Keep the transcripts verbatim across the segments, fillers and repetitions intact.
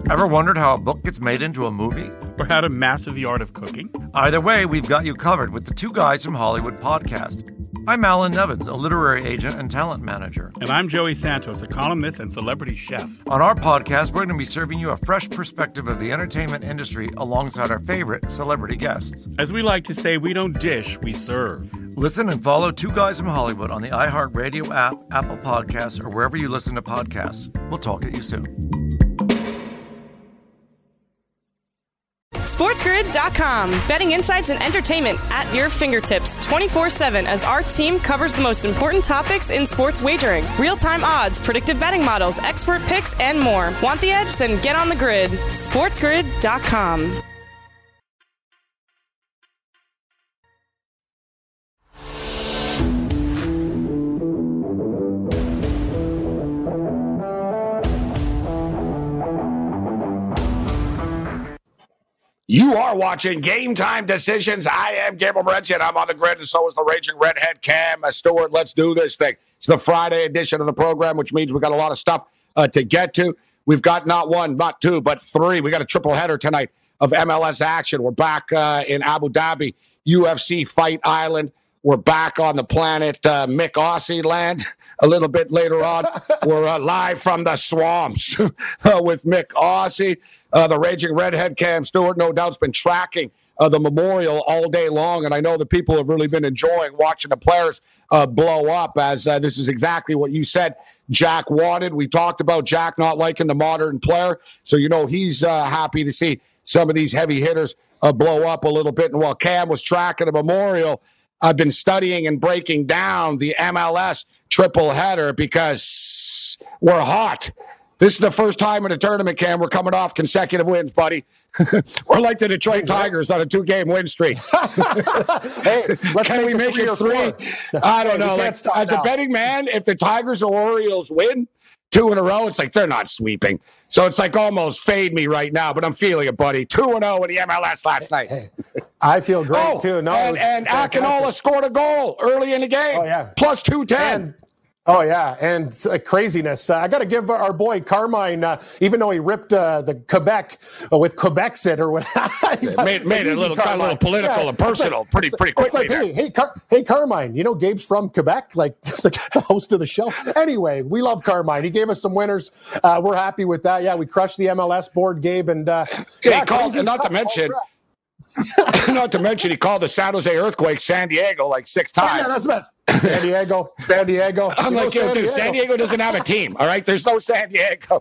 Ever wondered how a book gets made into a movie? Or how to master the art of cooking? Either way, we've got you covered with the Two Guys from Hollywood podcast. I'm Alan Nevins, a literary agent and talent manager. And I'm Joey Santos, a columnist and celebrity chef. On our podcast, we're going to be serving you a fresh perspective of the entertainment industry alongside our favorite celebrity guests. As we like to say, we don't dish, we serve. Listen and follow Two Guys from Hollywood on the iHeartRadio app, Apple Podcasts, or wherever you listen to podcasts. We'll talk at you soon. SportsGrid dot com. Betting insights and entertainment at your fingertips twenty-four seven as our team covers the most important topics in sports wagering. Real-time odds, predictive betting models, expert picks, and more. Want the edge? Then get on the grid. SportsGrid dot com. You are watching Game Time Decisions. I am Gabriel Morency, and I'm on the grid, and so is the Raging Redhead Cam Stewart. Let's do this thing. It's the Friday edition of the program, which means we've got a lot of stuff uh, to get to. We've got not one, not two, but three. We got a triple header tonight of M L S action. We're back uh, in Abu Dhabi, U F C Fight Island. We're back on the planet uh, Mick Aussie land. A little bit later on, we're uh, live from the swamps uh, with Mick Aussie. Uh, the Raging Redhead Cam Stewart, no doubt, has been tracking uh, the memorial all day long, and I know the people have really been enjoying watching the players uh, blow up, as uh, this is exactly what you said Jack wanted. We talked about Jack not liking the modern player, so you know he's uh, happy to see some of these heavy hitters uh, blow up a little bit. And while Cam was tracking the memorial, I've been studying and breaking down the M L S triple header because we're hot. This is the first time in a tournament, Cam, we're coming off consecutive wins, buddy. We're like the Detroit Tigers on a two-game win streak. Hey, let's Can make we it make three it or three? four. I don't Hey, know. we Like, can't stop as now. a betting man, if the Tigers or Orioles win two in a row, it's like they're not sweeping. So it's like almost fade me right now, but I'm feeling it, buddy. two and oh in the M L S last night. Hey, I feel great, oh, too. No, and, and Akinola scored a goal early in the game. Oh, yeah. Plus two ten. And, oh, yeah, and uh, craziness. Uh, I got to give our boy Carmine, uh, even though he ripped uh, the Quebec uh, with Quebecsit or what. he's made it's made it a easy, little, got a little political Yeah, and personal like, pretty pretty quickly. It's like, hey, hey, Car- hey, Carmine, you know Gabe's from Quebec, like the, the host of the show. Anyway, we love Carmine. He gave us some winners. Uh, we're happy with that. Yeah, we crushed the M L S board, Gabe, and uh, Yeah, yeah, he called, crazy and not stuff. to mention, not to mention, he called the San Jose Earthquake San Diego like six Oh, times. yeah, that's about San Diego, San Diego. I'm You know like, yo, San dude, Diego. San Diego doesn't have a team, all right? There's no San Diego.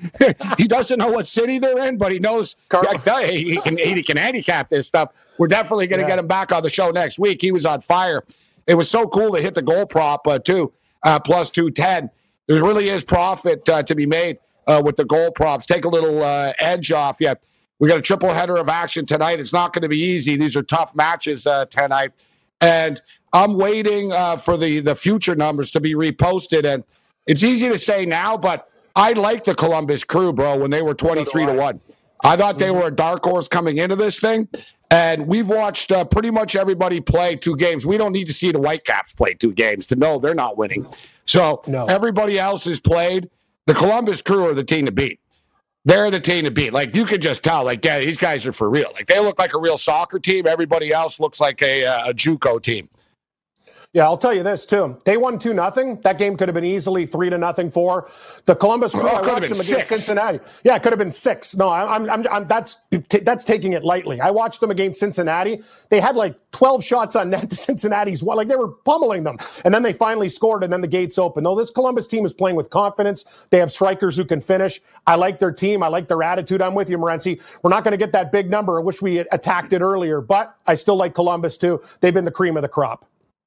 He doesn't know what city they're in, but he knows. Car- I tell you, he can, he can handicap this stuff. We're definitely going to Yeah. get him back on the show next week. He was on fire. It was so cool to hit the goal prop, uh, too, uh, plus two ten. There really is profit uh, to be made uh, with the goal props. Take a little uh, edge off you. We got a triple header of action tonight. It's not going to be easy. These are tough matches uh, tonight. And I'm waiting uh, for the, the future numbers to be reposted. And it's easy to say now, but I like the Columbus Crew, bro, when they were twenty-three to one. I thought they were a dark horse coming into this thing. And we've watched uh, pretty much everybody play two games. We don't need to see the Whitecaps play two games to know they're not winning. So No. everybody else has played. The Columbus Crew are the team to beat. They're the team to beat. Like, you could just tell, like, yeah, these guys are for real. Like, they look like a real soccer team. Everybody else looks like a, uh, a JUCO team. Yeah, I'll tell you this too. They won two nothing. That game could have been easily three to nothing for the Columbus Crew. Oh, it I could have watched been them against six. Cincinnati. Yeah, it could have been six. No, I'm, I'm, I'm that's that's taking it lightly. I watched them against Cincinnati. They had like twelve shots on net to Cincinnati's one. Like, they were pummeling them, and then they finally scored, and then the gates opened. No, this Columbus team is playing with confidence. They have strikers who can finish. I like their team. I like their attitude. I'm with you, Morency. We're not going to get that big number. I wish we had attacked it earlier, but I still like Columbus too. They've been the cream of the crop.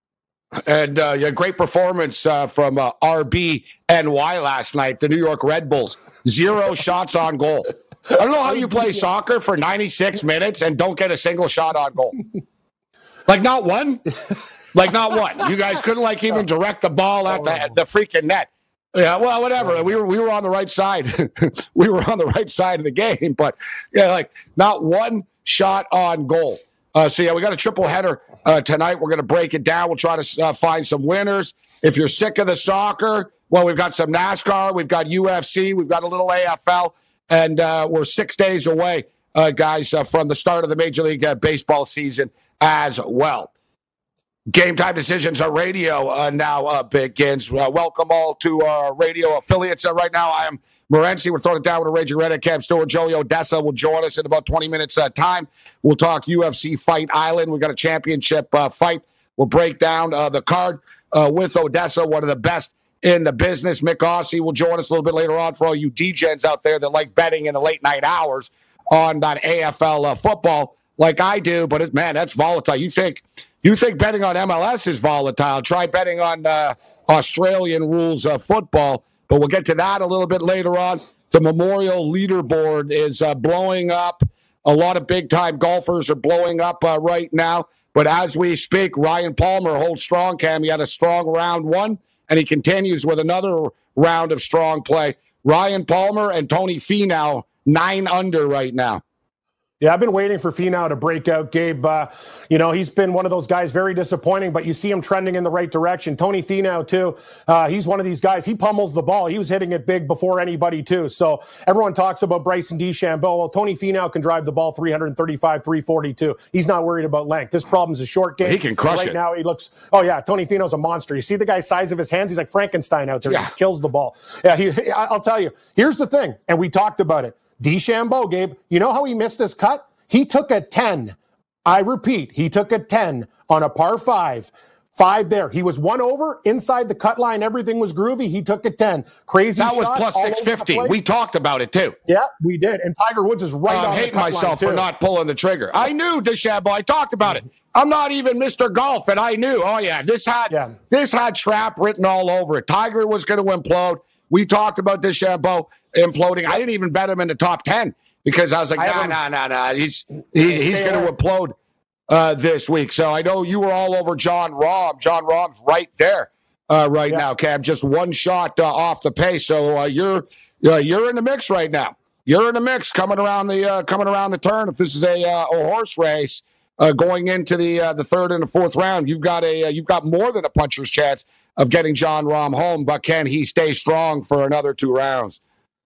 And uh, yeah, great performance uh, from uh, R B N Y last night, the New York Red Bulls. Zero shots on goal. I don't know how you play soccer for ninety-six minutes and don't get a single shot on goal. Like, not one? Like, not one. You guys couldn't, like, even direct the ball at the, the freaking net. Yeah, well, whatever. We were we were on the right side. We were on the right side of the game. But, yeah, like, not one shot on goal. Uh, so, yeah, we got a triple header uh, tonight. We're going to break it down. We'll try to uh, find some winners. If you're sick of the soccer, well, we've got some NASCAR. We've got U F C. We've got a little A F L. And uh, we're six days away, uh, guys, uh, from the start of the Major League uh, Baseball season as well. Game Time Decisions, our radio uh, now uh, begins. Uh, welcome all to our radio affiliates. Uh, right now, I am Morency. We're throwing it down with a Raging Redhead. Cam Stewart, Joey Odessa will join us in about twenty minutes uh, time. We'll talk U F C Fight Island. We've got a championship uh, fight. We'll break down uh, the card uh, with Odessa, one of the best in the business. Mick Aussie will join us a little bit later on for all you D-gens out there that like betting in the late night hours on that A F L uh, football like I do. But, it, man, that's volatile. You think you think betting on M L S is volatile. Try betting on uh, Australian rules uh, football. But we'll get to that a little bit later on. The Memorial leaderboard is uh, blowing up. A lot of big-time golfers are blowing up uh, right now. But as we speak, Ryan Palmer holds strong, Cam. He had a strong round one, and he continues with another round of strong play. Ryan Palmer and Tony Finau, nine under right now. Yeah, I've been waiting for Finau to break out, Gabe. Uh, you know, he's been one of those guys, very disappointing, but you see him trending in the right direction. Tony Finau, too. Uh, he's one of these guys. He pummels the ball. He was hitting it big before anybody, too. So everyone talks about Bryson DeChambeau. Well, Tony Finau can drive the ball three thirty-five, three forty-two. He's not worried about length. This problem's a short game. He can crush right it. Right now, he looks, oh, yeah, Tony Finau's a monster. You see the guy's size of his hands? He's like Frankenstein out there. Yeah. He kills the ball. Yeah, he, I'll tell you, here's the thing, and we talked about it. DeChambeau, Gabe, you know how he missed his cut? He took a ten. I repeat, he took a ten on a par five. Five there. He was one over, inside the cut line. Everything was groovy. He took a ten. Crazy That was shot, plus six fifty. We talked about it, too. Yeah, we did. And Tiger Woods is right I'm on the hating cut myself line, for not pulling the trigger. I knew DeChambeau. I talked about it. I'm not even Mister Golf, and I knew. Oh, yeah, this had, yeah. this had trap written all over it. Tiger was going to implode. We talked about DeChambeau imploding. I didn't even bet him in the top ten. Because I was like, nah, nah, nah, nah. He's he's, he's going to implode uh, this week. So I know you were all over John Rahm. John Rahm's right there uh, right yeah. now, Cam. Just one shot uh, off the pace. So uh, you're uh, you're in the mix right now. You're in the mix coming around the uh, coming around the turn. If this is a, uh, a horse race uh, going into the uh, the third and the fourth round, you've got a uh, you've got more than a puncher's chance of getting John Rahm home. But can he stay strong for another two rounds?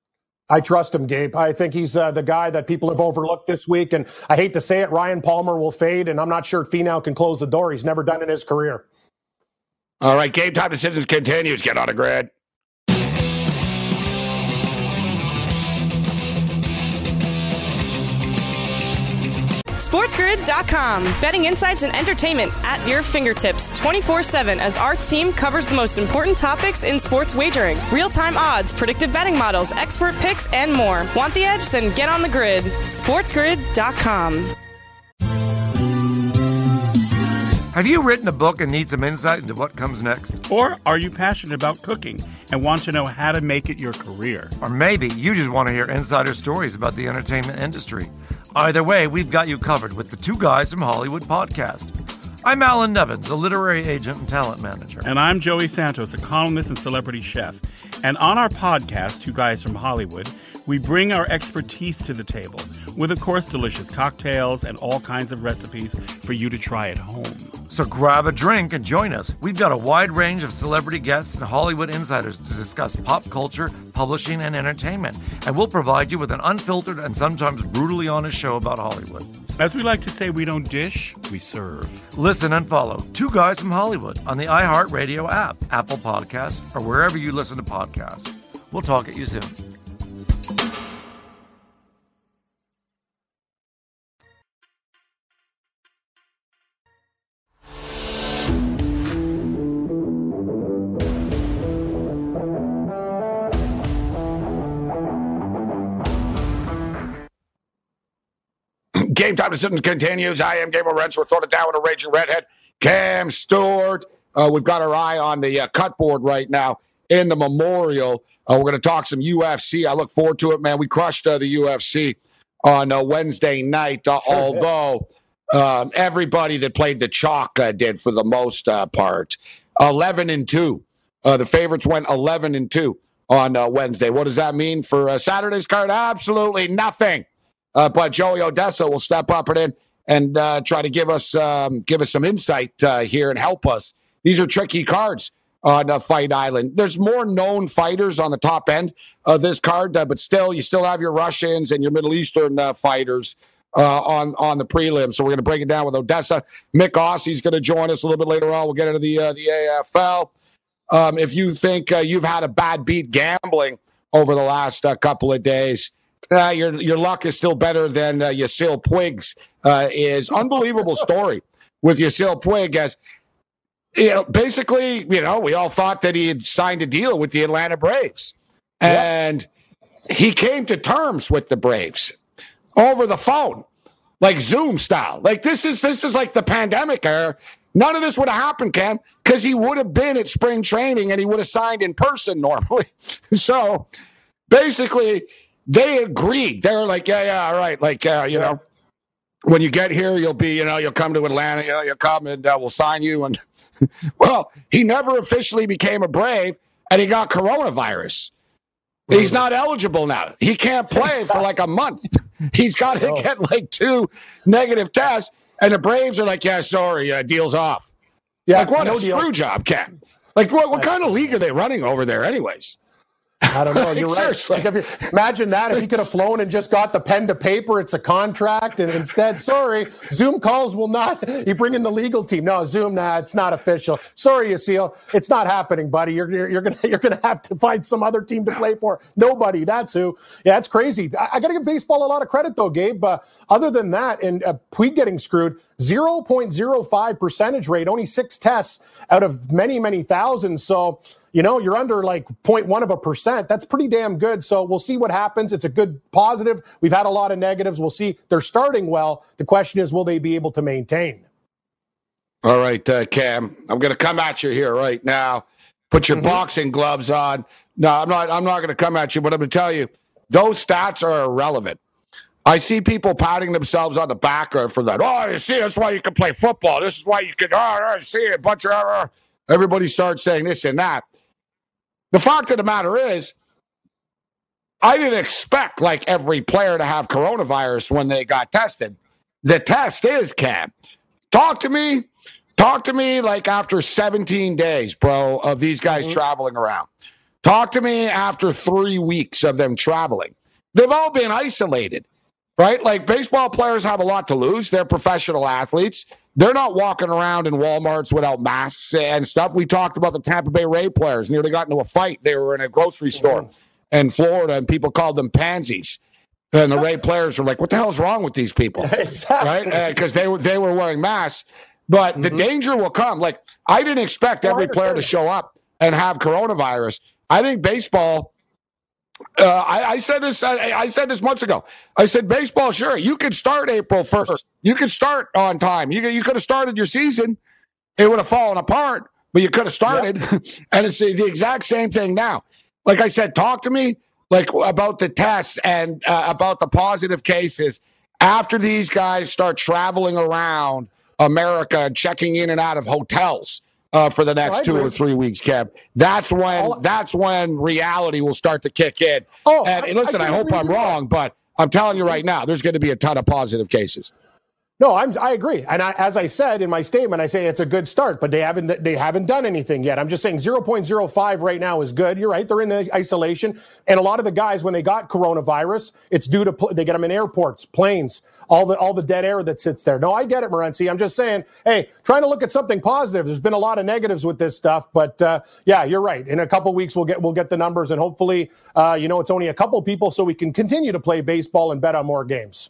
I trust him, Gabe. I think he's uh, the guy that people have overlooked this week. And I hate to say it, Ryan Palmer will fade, and I'm not sure Finau can close the door. He's never done in his career. All right, Game Time Decisions continues. Get on the grid. SportsGrid dot com. Betting insights and entertainment at your fingertips twenty-four seven as our team covers the most important topics in sports wagering. Real-time odds, predictive betting models, expert picks, and more. Want the edge? Then get on the grid. SportsGrid dot com. Have you written a book and need some insight into what comes next? Or are you passionate about cooking and want to know how to make it your career? Or maybe you just want to hear insider stories about the entertainment industry. Either way, we've got you covered with the Two Guys from Hollywood podcast. I'm Alan Nevins, a literary agent and talent manager. And I'm Joey Santos, a columnist and celebrity chef. And on our podcast, Two Guys from Hollywood, we bring our expertise to the table with, of course, delicious cocktails and all kinds of recipes for you to try at home. So grab a drink and join us. We've got a wide range of celebrity guests and Hollywood insiders to discuss pop culture, publishing, and entertainment. And we'll provide you with an unfiltered and sometimes brutally honest show about Hollywood. As we like to say, we don't dish, we serve. Listen and follow Two Guys from Hollywood on the iHeartRadio app, Apple Podcasts, or wherever you listen to podcasts. We'll talk at you soon. Game Time Decisions continues. I am Gabriel Rents. We're throwing it down with a Raging Redhead. Cam Stewart. Uh, we've got our eye on the uh, cut board right now in the Memorial. Uh, we're going to talk some U F C. I look forward to it, man. We crushed uh, the U F C on uh, Wednesday night, uh, sure although um, everybody that played the chalk uh, did for the most uh, part. eleven and two. Uh, the favorites went eleven and two on uh, Wednesday. What does that mean for uh, Saturday's card? Absolutely nothing. Uh, but Joey Odessa will step up and in and uh, try to give us um, give us some insight uh, here and help us. These are tricky cards on uh, Fight Island. There's more known fighters on the top end of this card, uh, but still, you still have your Russians and your Middle Eastern uh, fighters uh, on, on the prelim. So we're going to break it down with Odessa. Mick Ossie's going to join us a little bit later on. We'll get into the, uh, the A F L. Um, if you think uh, you've had a bad beat gambling over the last uh, couple of days, uh, your your luck is still better than uh, Yasiel Puig's. Uh, is unbelievable story with Yasiel Puig, as you know, basically, you know, we all thought that he had signed a deal with the Atlanta Braves, and yep. he came to terms with the Braves over the phone, like Zoom style. Like this is this is like the pandemic era. None of this would have happened, Cam, because he would have been at spring training and he would have signed in person normally. So basically, they agreed. They were like, yeah, yeah, all right. Like, uh, you yeah. know, when you get here, you'll be, you know, you'll come to Atlanta, you know, you'll come and uh, we'll sign you. And well, he never officially became a Brave and he got coronavirus. He's not eligible now. He can't play for like a month. He's got to get like two negative tests. And the Braves are like, yeah, sorry, uh, deal's off. Yeah, like, what no a deal. Screw job, Cap. Like, what, what kind of league are they running over there anyways? I don't know. You're right. Like if you, imagine that if he could have flown and just got the pen to paper, it's a contract, and instead, sorry, Zoom calls will not. You bring in the legal team. No, Zoom, nah, it's not official. Sorry, Yasiel, it's not happening, buddy. You're you're, you're gonna you're gonna have to find some other team to play for. Nobody. That's who. Yeah, it's crazy. I, I got to give baseball a lot of credit though, Gabe. Uh, other than that, and uh, Puig getting screwed, zero point zero five percentage rate, only six tests out of many many thousands. So. You know, you're under like zero point one of a percent. That's pretty damn good. So we'll see what happens. It's a good positive. We've had a lot of negatives. We'll see. They're starting well. The question is, will they be able to maintain? All right, uh, Cam, I'm going to come at you here right now. Put your mm-hmm. boxing gloves on. No, I'm not. I'm not going to come at you, but I'm going to tell you, those stats are irrelevant. I see people patting themselves on the back for that. Oh, you see, that's why you can play football. This is why you can. Oh, I see a bunch of. Uh, everybody starts saying this and that. The fact of the matter is, I didn't expect like every player to have coronavirus when they got tested. The test is, Cam. Talk to me. Talk to me like after seventeen days, bro, of these guys mm-hmm. traveling around. Talk to me after three weeks of them traveling. They've all been isolated, right? Like baseball players have a lot to lose. They're professional athletes. They're not walking around in Walmarts without masks and stuff. We talked about the Tampa Bay Ray players. Nearly got into a fight. They were in a grocery store mm-hmm. in Florida, and people called them pansies. And the Ray players were like, what the hell is wrong with these people? Exactly. Right? Because uh, they, were, they were wearing masks. But mm-hmm. the danger will come. Like, I didn't expect well, every player to show up and have coronavirus. I think baseball... Uh, I, I said this. I, I said this months ago. I said baseball. Sure, you could start April first. You could start on time. You you could have started your season. It would have fallen apart, but you could have started. Yep. And it's the, the exact same thing now. Like I said, talk to me like about the tests and uh, about the positive cases after these guys start traveling around America and checking in and out of hotels. Uh, for the next oh, two or three weeks, Kev. That's when All, that's when reality will start to kick in. Oh, and, and listen, I, I, I hope I'm wrong, but I'm telling you right now, there's going to be a ton of positive cases. No, I'm, I agree. And I, as I said in my statement, I say it's a good start, but they haven't they haven't done anything yet. I'm just saying zero point zero five right now is good. You're right. They're in the isolation. And a lot of the guys, when they got coronavirus, it's due to pl- they get them in airports, planes, all the all the dead air that sits there. No, I get it, Morency. I'm just saying, hey, trying to look at something positive. There's been a lot of negatives with this stuff, but uh, yeah, you're right. In a couple weeks, we'll get we'll get the numbers, and hopefully, uh, you know, it's only a couple people, so we can continue to play baseball and bet on more games.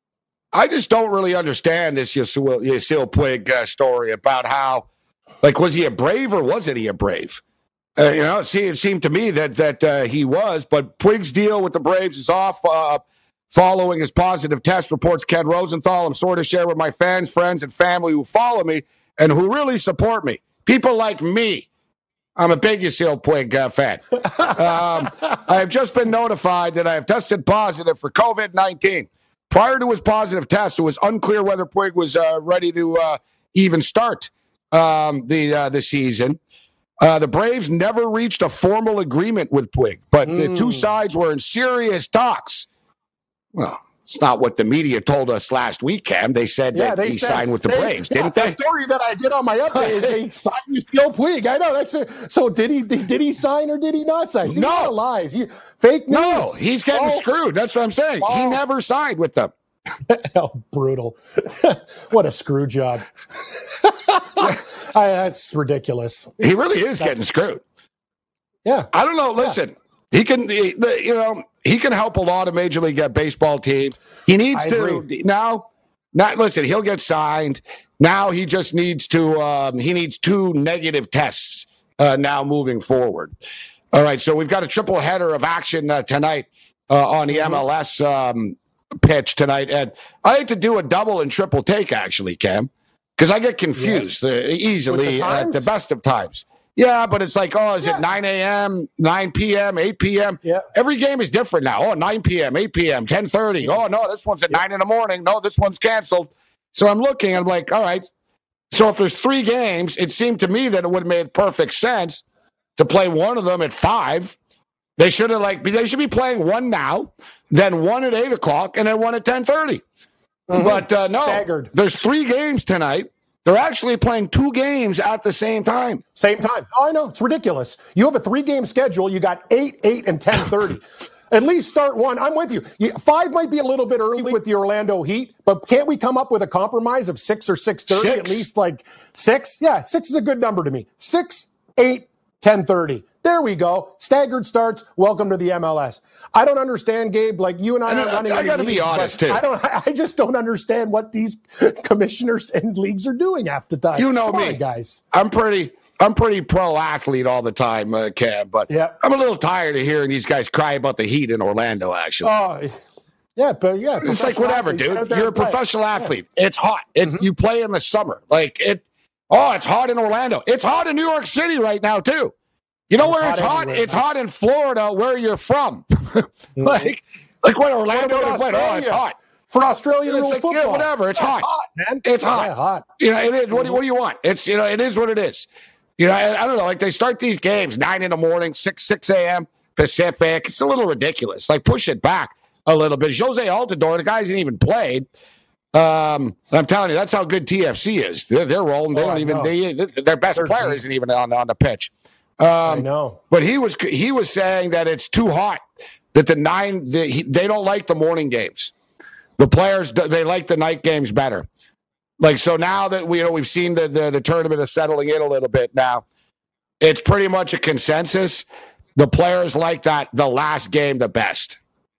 I just don't really understand this Yasiel Puig uh, story about how, like, was he a Brave or wasn't he a Brave? Uh, you know, it seemed, it seemed to me that that uh, he was, but Puig's deal with the Braves is off uh, following his positive test, reports Ken Rosenthal. I'm sort of share with my fans, friends, and family who follow me and who really support me. People like me. I'm a big Yasiel Puig uh, fan. um, I have just been notified that I have tested positive for covid nineteen. Prior to his positive test, it was unclear whether Puig was uh, ready to uh, even start um, the uh, the season. Uh, the Braves never reached a formal agreement with Puig, but mm. the two sides were in serious talks. Well, It's not what the media told us last week, Cam. They said yeah, that they he said, signed with the they, Braves, yeah, didn't they? The story that I did on my update is they signed with Phil Puig. I know. That's a, so did he did he sign or did he not sign? See, no. lies. He, fake news. No, he's getting False. screwed. That's what I'm saying. False. He never signed with them. Oh, brutal. What a screw job. I, that's ridiculous. He really is that's, getting screwed. Yeah. I don't know. Listen. Yeah. He can, he, the, you know, he can help a lot of Major League Baseball teams. He needs I to agree. now. Not listen. He'll get signed. Now he just needs to. Um, he needs two negative tests uh, now moving forward. All right. So we've got a triple header of action uh, tonight uh, on the mm-hmm. M L S um, pitch tonight, and I like to do a double and triple take actually, Cam, because I get confused yes. uh, easily the at the best of times. Yeah, but it's like, oh, is yeah. it nine a.m., nine p.m., eight p.m.? Yeah. Every game is different now. Oh, nine p.m., eight p.m., ten thirty. Yeah. Oh, no, this one's at yeah. nine in the morning. No, this one's canceled. So I'm looking, I'm like, all right. So if there's three games, it seemed to me that it would have made perfect sense to play one of them at five. They should have, like, they should be playing one now, then one at eight o'clock, and then one at ten thirty. Mm-hmm. But uh, no, Staggered. There's three games tonight. They're actually playing two games at the same time. Same time. Oh, I know. It's ridiculous. You have a three-game schedule. You got eight, eight, and ten thirty. At least start one. I'm with you. Five might be a little bit early with the Orlando Heat, but can't we come up with a compromise of six or six thirty? At least like six? Yeah, six is a good number to me. Six, eight, ten thirty. There we go. Staggered starts. Welcome to the M L S. I don't understand, Gabe. Like you and I are running. I, I got to be honest too. I don't. I just don't understand what these commissioners and leagues are doing half the time. You know Come me, on, guys. I'm pretty. I'm pretty pro athlete all the time, uh, Cam. But yep. I'm a little tired of hearing these guys cry about the Heat in Orlando. Actually. Oh. Yeah, but yeah, it's like whatever, dude. You're a professional athlete. Yeah. It's hot. It's mm-hmm. you play in the summer. Like it. Oh, it's hot in Orlando. It's hot in New York City right now too. You know it's where hot it's hot? It's hot in Florida, where you're from. mm-hmm. Like, like what Orlando? What what, oh, it's hot for Australian it's like, football. Yeah, whatever. It's, it's hot. hot, man. It's hot. Yeah, hot. You know, it is. What, do, what do you want? It's you know, it is what it is. You know, I, I don't know. Like they start these games nine in the morning, six six a.m. Pacific. It's a little ridiculous. Like push it back a little bit. Jose Altidore, the guy hasn't even played. Um, I'm telling you, that's how good T F C is. They're, they're rolling. They oh, don't even. They, their best they're player deep. isn't even on on the pitch. Um, I know. But he was he was saying that it's too hot. That the nine the, he, they don't like the morning games. The players they like the night games better. Like so now that we you know we've seen the, the the tournament is settling in a little bit now. It's pretty much a consensus. The players like that the last game the best.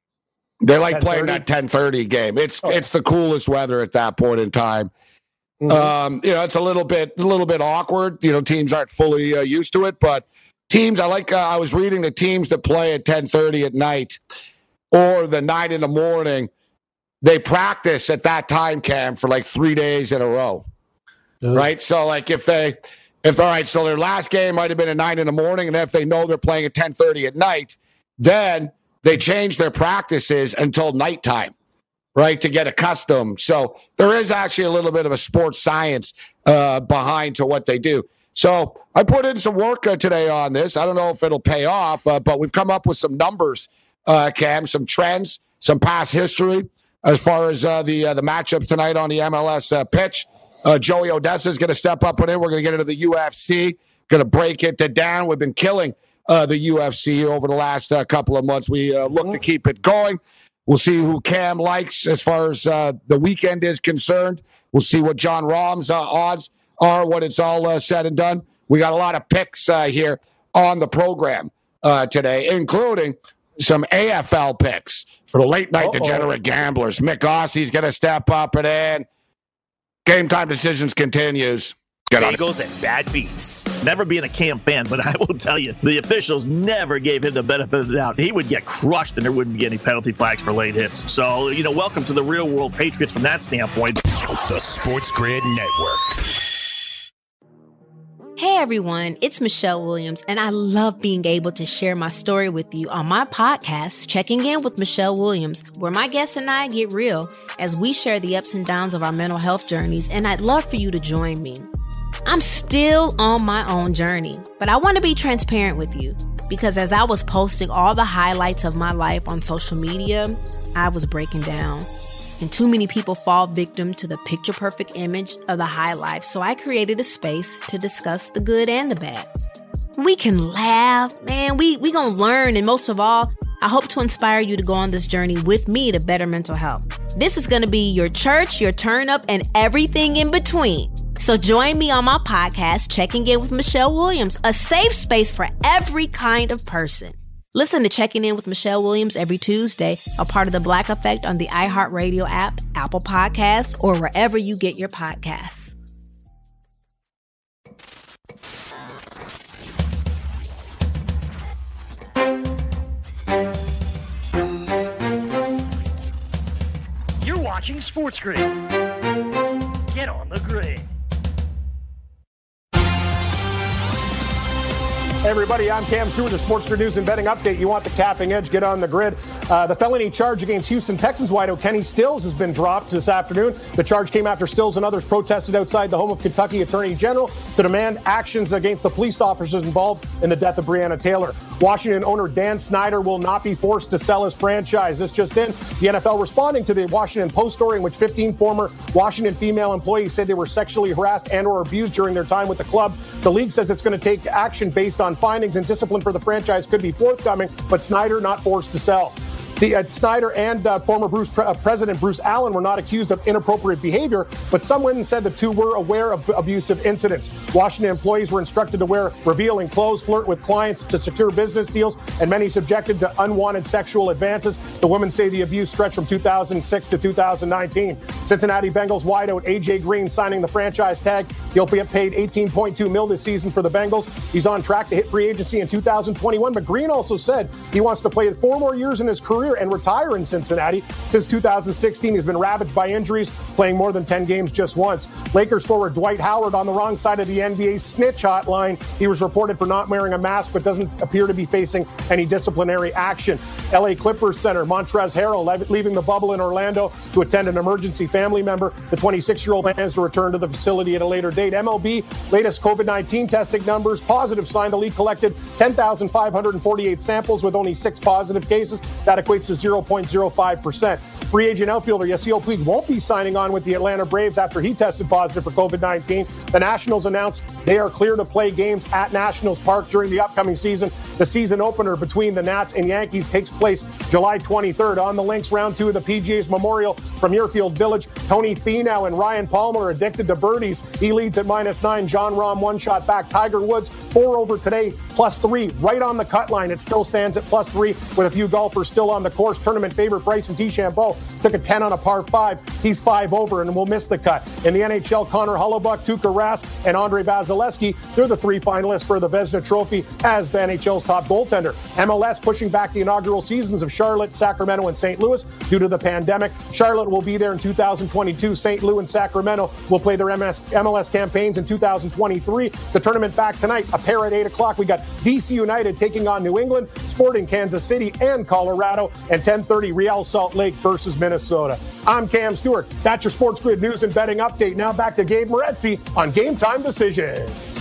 They like playing that ten thirty game. It's oh. it's the coolest weather at that point in time. Mm-hmm. Um, you know, it's a little bit a little bit awkward. You know, teams aren't fully uh, used to it, but teams I like. Uh, I was reading the teams that play at ten thirty at night or the nine in the morning. They practice at that time, Cam, for like three days in a row, mm-hmm. right? So, like, if they, if all right, so their last game might have been at nine in the morning, and if they know they're playing at ten thirty at night, then they change their practices until nighttime, right, to get accustomed. So there is actually a little bit of a sports science uh, behind to what they do. So I put in some work uh, today on this. I don't know if it'll pay off, uh, but we've come up with some numbers, uh, Cam, some trends, some past history as far as uh, the uh, the matchup tonight on the M L S uh, pitch. Uh, Joey Odessa is going to step up and in. We're going to get into the U F C, going to break it down. We've been killing uh, the U F C over the last uh, couple of months. We uh, look to keep it going. We'll see who Cam likes as far as uh, the weekend is concerned. We'll see what John Rahm's uh, odds are when it's all uh, said and done. We got a lot of picks uh, here on the program uh, today, including some A F L picks for the late night Uh-oh. degenerate gamblers. Mick Ossie's going to step up and in. Game Time Decisions continues. Get on Bagels and bad beats. Never being a Cam fan, but I will tell you, the officials never gave him the benefit of the doubt. He would get crushed, and there wouldn't be any penalty flags for late hits. So, you know, welcome to the real world Patriots from that standpoint. The Sports Grid Network. Hey everyone, it's Michelle Williams, and I love being able to share my story with you on my podcast, Checking In with Michelle Williams, where my guests and I get real as we share the ups and downs of our mental health journeys, and I'd love for you to join me. I'm still on my own journey, but I want to be transparent with you. because as I was posting all the highlights of my life on social media, I was breaking down. And too many people fall victim to the picture-perfect image of the high life, so I created a space to discuss the good and the bad. We can laugh, man, we we gonna learn, and most of all, I hope to inspire you to go on this journey with me to better mental health. This is gonna be your church, your turn up, and everything in between. So join me on my podcast, Checking In with Michelle Williams, a safe space for every kind of person. Listen to Checking In with Michelle Williams every Tuesday, a part of the Black Effect on the iHeartRadio app, Apple Podcasts, or wherever you get your podcasts. You're watching Sports Grid. Get on the grid. Hey everybody, I'm Cam Stewart, the Sports Grid News and Betting Update. You want the capping edge, get on the grid. Uh, the felony charge against Houston Texans wideout Kenny Stills has been dropped this afternoon. The charge came after Stills and others protested outside the home of Kentucky Attorney General to demand actions against the police officers involved in the death of Breonna Taylor. Washington owner Dan Snyder will not be forced to sell his franchise. This just in, the N F L responding to the Washington Post story in which fifteen former Washington female employees said they were sexually harassed and or abused during their time with the club. The league says it's going to take action based on findings, and discipline for the franchise could be forthcoming, but Snyder not forced to sell. The, uh, Snyder and uh, former Bruce Pre- uh, President Bruce Allen were not accused of inappropriate behavior, but some women said the two were aware of abusive incidents. Washington employees were instructed to wear revealing clothes, flirt with clients to secure business deals, and many subjected to unwanted sexual advances. The women say the abuse stretched from two thousand six to two thousand nineteen. Cincinnati Bengals wideout A J Green signing the franchise tag. He'll be paid eighteen point two mil this season for the Bengals. He's on track to hit free agency in two thousand twenty-one, but Green also said he wants to play four more years in his career and retire in Cincinnati. Since two thousand sixteen, he's been ravaged by injuries, playing more than ten games just once. Lakers forward Dwight Howard on the wrong side of the N B A's snitch hotline. He was reported for not wearing a mask, but doesn't appear to be facing any disciplinary action. L A Clippers center Montrezl Harrell leaving the bubble in Orlando to attend an emergency family member. The twenty-six-year-old plans to return to the facility at a later date. M L B latest COVID nineteen testing numbers positive sign. The league collected ten thousand five hundred forty-eight samples with only six positive cases. That equates to zero point zero five percent. Free agent outfielder Yasiel Puig won't be signing on with the Atlanta Braves after he tested positive for COVID nineteen. The Nationals announced they are clear to play games at Nationals Park during the upcoming season. The season opener between the Nats and Yankees takes place July twenty-third. On the links, round two of the P G A's Memorial from Muirfield Village. Tony Finau and Ryan Palmer are addicted to birdies. He leads at minus nine. John Rahm one shot back. Tiger Woods four over today, plus three. Right on the cut line. It still stands at plus three with a few golfers still on the course. Tournament favorite Bryson DeChambeau took a ten on a par five. He's five over and will miss the cut. In the N H L, Connor Hellebuyck, Tuukka Rask, and Andre Vasilevsky, they're the three finalists for the Vezina Trophy as the N H L's top goaltender. M L S pushing back the inaugural seasons of Charlotte, Sacramento, and Saint Louis due to the pandemic. Charlotte will be there in two thousand twenty-two. Saint Louis and Sacramento will play their M L S campaigns in two thousand twenty-three. The tournament back tonight, a pair at eight o'clock. We got D C United taking on New England, Sporting Kansas City, and Colorado, and ten thirty Real Salt Lake versus Minnesota. I'm Cam Stewart. That's your Sports Grid News and Betting Update. Now back to Gabe Moretzi on Game Time Decisions.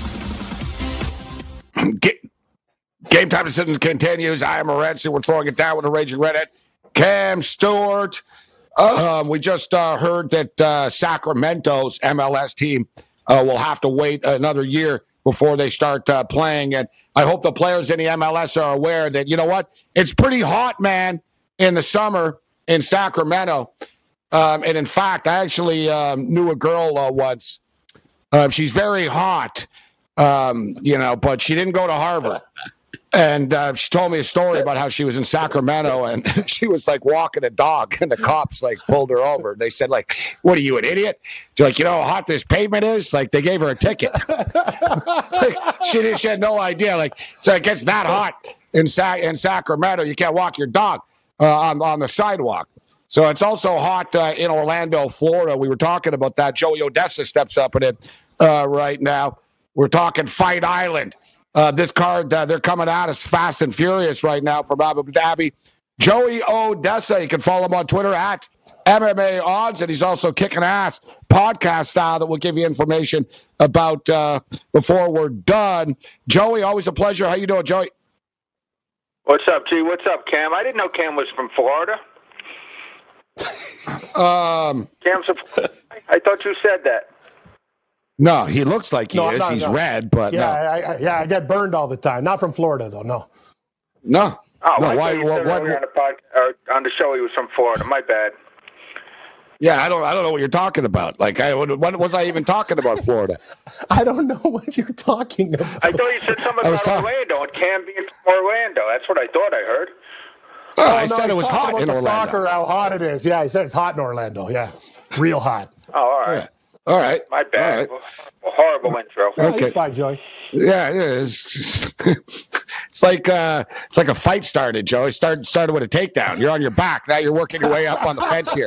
Game Time Decisions continues. I am Moretzi. We're throwing it down with a Raging Redhead. Cam Stewart. Um, we just uh, heard that uh, Sacramento's M L S team uh, will have to wait another year before they start uh, playing. And I hope the players in the M L S are aware that, you know what, it's pretty hot, man, in the summer in Sacramento. Um, and in fact, I actually um, knew a girl uh, once. Uh, she's very hot, um, you know, but she didn't go to Harvard. And uh, she told me a story about how she was in Sacramento and she was like walking a dog and the cops like pulled her over. They said like, what are you, an idiot? She's like, you know how hot this pavement is? Like they gave her a ticket. like, she, didn't, she had no idea. Like, so it gets that hot in, Sa- in Sacramento. You can't walk your dog uh, on, on the sidewalk. So it's also hot uh, in Orlando, Florida. We were talking about that. Joey Odessa steps up in it uh, right now. We're talking Fight Island. Uh, this card, uh, they're coming out as fast and furious right now from Abu Dhabi. Joey Odessa, you can follow him on Twitter at M M A Odds, and he's also kicking ass podcast style that will give you information about uh, before we're done. Joey, always a pleasure. How you doing, Joey? What's up, G? What's up, Cam? I didn't know Cam was from Florida. Um, Cam's a, I thought you said that. No, he looks like he No, is. no, He's no. red, but yeah, no. I, I, yeah, I get burned all the time. Not from Florida, though. No. No. Oh, no, I why, thought you what, said what, earlier on the pod, or on the show he was from Florida. My bad. yeah, I don't I don't know what you're talking about. Like, I, what was I even talking about Florida? I don't know what you're talking about. I thought you said something I was about talk- Orlando and Cam being from Orlando. That's what I thought I heard. Oh, I no, said it he's was talking hot about in the Orlando. Soccer, how hot it is. Yeah, he said it's hot in Orlando. Yeah, real hot. Oh, all right. Yeah. All right. My bad. All right. Horrible intro. Oh, Okay. he's fine, Joey. Yeah, it is. It's like uh, it's like a fight started, Joe. It started started with a takedown. You're on your back. Now you're working your way up on the fence here.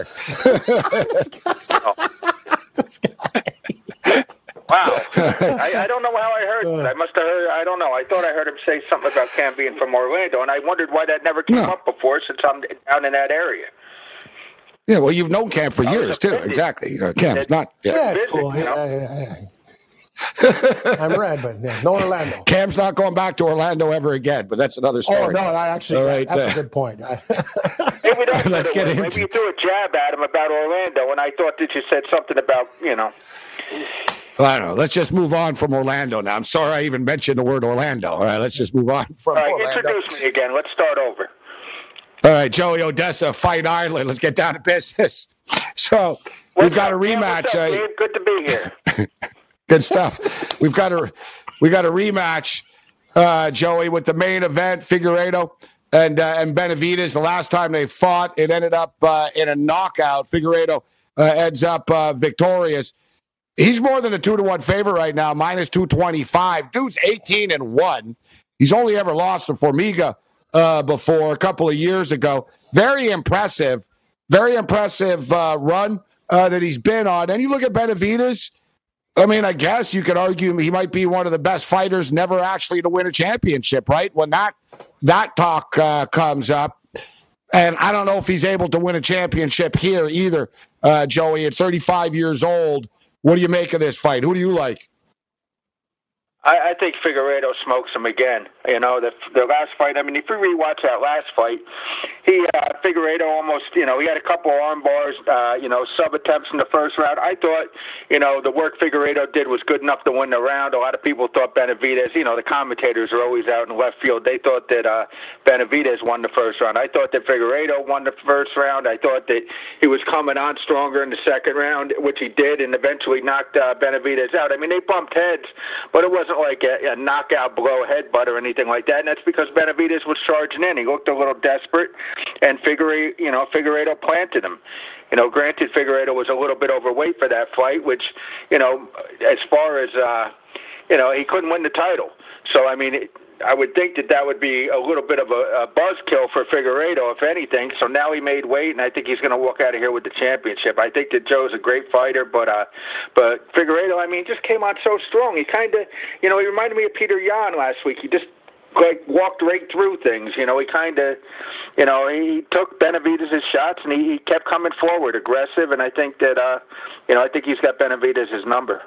Wow. I, I don't know how I heard it. I must have heard, I don't know. I thought I heard him say something about Cam being from Orlando, and I wondered why that never came No. up before since I'm down in that area. Yeah, well, you've known Cam for I was years too. offended. Exactly. Uh, Cam's not. Yeah, Yeah. it's visit, cool. you know? Yeah, yeah, yeah. I'm red, but yeah, no Orlando. Cam's not going back to Orlando ever again. But that's another story. Oh no, I actually, All right, that's uh, a good point. I- Maybe that's Let's what it get was. into- Maybe you threw a jab at him about Orlando, and I thought that you said something about, you know. I don't know. Let's just move on from Orlando now. I'm sorry I even mentioned the word Orlando. All right, let's just move on from All right, Orlando. introduce me again. Let's start over. All right, Joey Odessa, Fight Island. Let's get down to business. So we've What's got up, a man? rematch. What's up, uh, Dave? Good to be here. Good stuff. We've got a we got a rematch, uh, Joey, with the main event, Figueiredo and uh, and Benavidez. The last time they fought, it ended up uh, in a knockout. Figueiredo uh, ends up uh, victorious. He's more than a two to one favorite right now, minus two twenty five. Dude's eighteen and one. He's only ever lost to Formiga uh, before a couple of years ago. Very impressive, very impressive uh, run uh, that he's been on. And you look at Benavidez. I mean, I guess you could argue he might be one of the best fighters never actually to win a championship, right? When that that talk uh, comes up. And I don't know if he's able to win a championship here either, uh, Joey, at thirty-five years old. What do you make of this fight? Who do you like? I, I think Figueiredo smokes him again. You know, the the last fight, I mean, if you rewatch that last fight, he, uh, Figueiredo almost, you know, he had a couple arm bars, uh, you know, sub attempts in the first round. I thought, you know, the work Figueiredo did was good enough to win the round. A lot of people thought Benavidez, you know, the commentators are always out in left field. They thought that uh, Benavidez won the first round. I thought that Figueiredo won the first round. I thought that he was coming on stronger in the second round, which he did, and eventually knocked uh, Benavidez out. I mean, they bumped heads, but it wasn't like a, a knockout blow headbutt or anything like that, and that's because Benavidez was charging in. He looked a little desperate, and Figueiredo, you know, Figueiredo planted him. You know, granted, Figueiredo was a little bit overweight for that fight, which, you know, as far as, uh, you know, he couldn't win the title. So, I mean, it, I would think that that would be a little bit of a, a buzzkill for Figueiredo, if anything. So now he made weight, and I think he's going to walk out of here with the championship. I think that Joe's a great fighter, but uh, but Figueiredo, I mean, just came on so strong. He kind of, you know, he reminded me of Peter Yan last week. He just like walked right through things. You know, he kind of, you know, he took Benavidez's shots, and he, he kept coming forward, aggressive. And I think that, uh, you know, I think he's got Benavidez's number.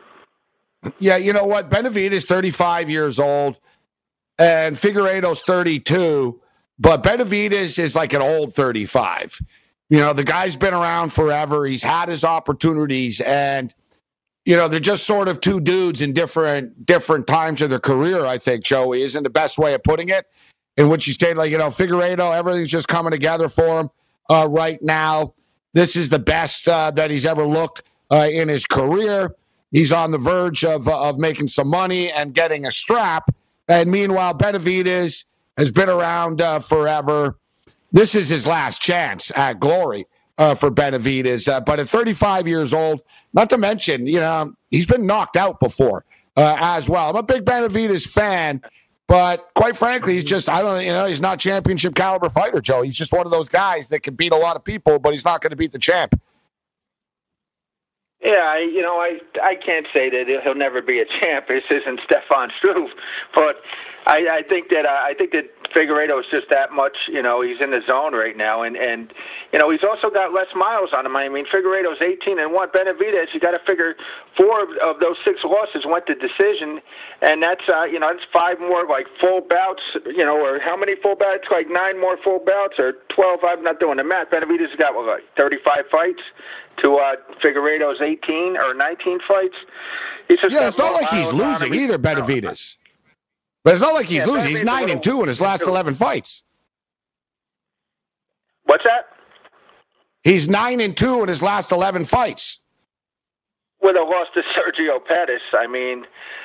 Yeah, you know what? Benavidez, thirty-five years old, and Figueiredo's thirty-two, but Benavidez is like an old thirty-five. You know, the guy's been around forever. He's had his opportunities, and, you know, they're just sort of two dudes in different different times of their career, I think, Joey, isn't the best way of putting it, in which you stated, like, you know, Figueiredo, everything's just coming together for him uh, right now. This is the best uh, that he's ever looked uh, in his career. He's on the verge of uh, of making some money and getting a strap. And meanwhile, Benavidez has been around uh, forever. This is his last chance at glory uh, for Benavidez. Uh, but at thirty-five years old, not to mention, you know, he's been knocked out before uh, as well. I'm a big Benavidez fan, but quite frankly, he's just, I don't, you know, he's not championship caliber fighter, Joe. He's just one of those guys that can beat a lot of people, but he's not going to beat the champ. Yeah, I, you know, I I can't say that he'll never be a champ. This isn't Stefan Struve, but I, I think that uh, I think that Figueiredo is just that much. You know, he's in the zone right now, and and you know, he's also got less miles on him. I mean, Figueiredo's eighteen and one. Benavidez, you got to figure four of, of those six losses went to decision, and that's uh, you know, that's five more like full bouts. You know, or how many full bouts? Like nine more full bouts, or twelve. I'm not doing the math. Benavidez has got what, like thirty-five fights to uh, Figueiredo's eighteen or nineteen fights. He's just yeah, it's not like he's losing either, Benavidez. But it's not like he's yeah, losing. He's nine and two in his last eleven fights. What's that? He's nine and two in his last eleven fights. With a loss to Sergio Pettis, I mean,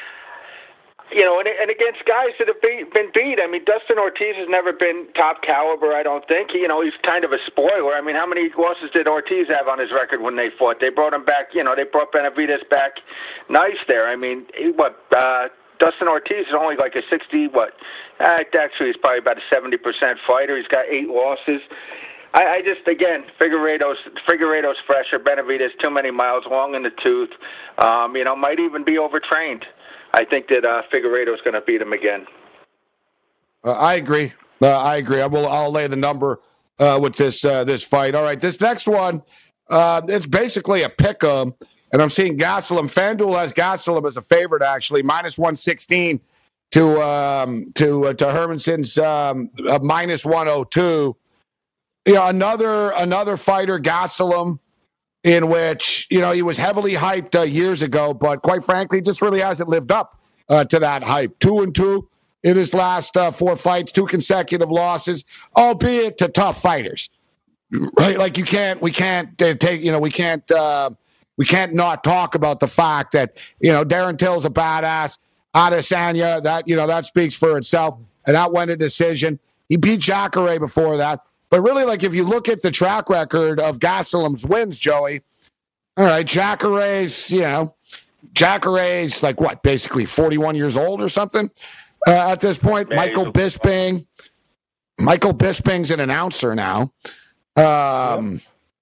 you know, and, and against guys that have be, been beat. I mean, Dustin Ortiz has never been top caliber, I don't think. You know, he's kind of a spoiler. I mean, how many losses did Ortiz have on his record when they fought? They brought him back, you know, they brought Benavidez back nice there. I mean, he, what, uh, Dustin Ortiz is only like a sixty, what, uh, actually he's probably about a seventy percent fighter. He's got eight losses. I, I just, again, Figueiredo's, Figueiredo's fresher, Benavidez, too many miles, long in the tooth, um, you know, might even be overtrained. I think that uh, Figueiredo's going to beat him again. Uh, I agree. Uh, I agree. I will. I'll lay the number uh, with this uh, this fight. All right, this next one, uh, it's basically a pick 'em, and I'm seeing Gastelum. FanDuel has Gastelum as a favorite, actually, minus one sixteen to um, to uh, to Hermansson's um, uh, minus one oh two. You know, another another fighter, Gastelum, in which, you know, he was heavily hyped uh, years ago, but quite frankly, just really hasn't lived up uh, to that hype. Two and two in his last uh, four fights, two consecutive losses, albeit to tough fighters. Right? Like you can't, we can't uh, take, you know, we can't, uh, we can't not talk about the fact that, you know, Darren Till's a badass. Adesanya, that, you know, that speaks for itself, and that went a decision. He beat Jacare before that. But really, like, if you look at the track record of Gastelum's wins, Joey, all right, Jacare's, you know, Jacare's like what, basically forty-one years old or something uh, at this point. Man, Michael Bisping. Michael Bisping's an announcer now. Um,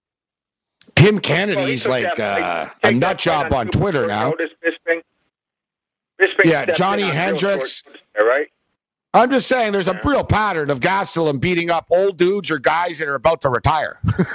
Tim Kennedy's well, like uh, a nut job on Twitter now. Bisping. Bisping yeah, Johnny Hendricks. All right. I'm just saying there's a real pattern of Gastelum beating up old dudes or guys that are about to retire.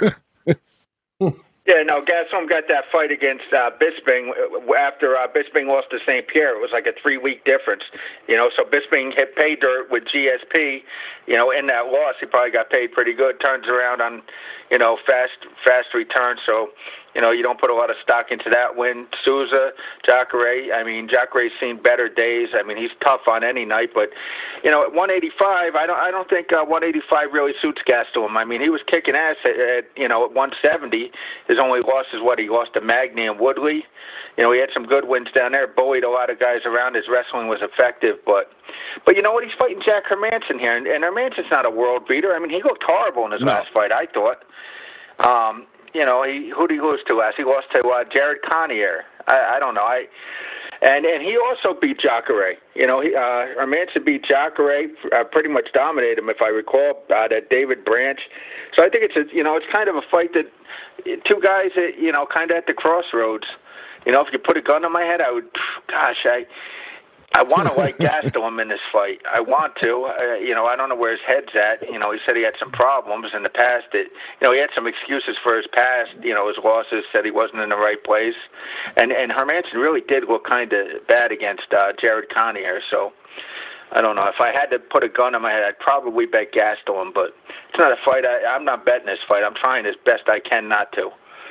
Yeah, no, Gastelum got that fight against uh, Bisping after uh, Bisping lost to Saint Pierre. It was like a three-week difference, you know. So Bisping hit pay dirt with G S P, you know. In that loss, he probably got paid pretty good. Turns around on, you know, fast, fast return. So, you know, you don't put a lot of stock into that win. Souza, Jacare. I mean, Jacare's seen better days. I mean, he's tough on any night, but you know, at one eighty-five, I don't, I don't think uh, one eighty-five really suits Gastelum. I mean, he was kicking ass at, at you know, at one seventy. His only loss is what he lost to Magny and Woodley. You know, he had some good wins down there. Bullied a lot of guys around. His wrestling was effective, but, but you know what? He's fighting Jack Hermansson here, and, and Hermansson's not a world beater. I mean, he looked horrible in his no. last fight, I thought. Um, you know, he who did he lose to last? He lost to uh, Jared Cannonier. I, I don't know. I and and he also beat Jacare. You know, he, uh, Hermansson beat Jacare, uh, pretty much dominated him, if I recall. Uh, that David Branch. So I think it's a, you know, it's kind of a fight that two guys that, you know, kind of at the crossroads. You know, if you put a gun on my head, I would. Gosh, I. I want to like Gastelum in this fight. I want to. Uh, you know, I don't know where his head's at. You know, he said he had some problems in the past. That, you know, he had some excuses for his past. You know, his losses, said he wasn't in the right place. And and Hermansson really did look kind of bad against uh, Jared Cannonier. So, I don't know. If I had to put a gun on my head, I'd probably bet Gastelum. But it's not a fight. I, I'm not betting this fight. I'm trying as best I can not to.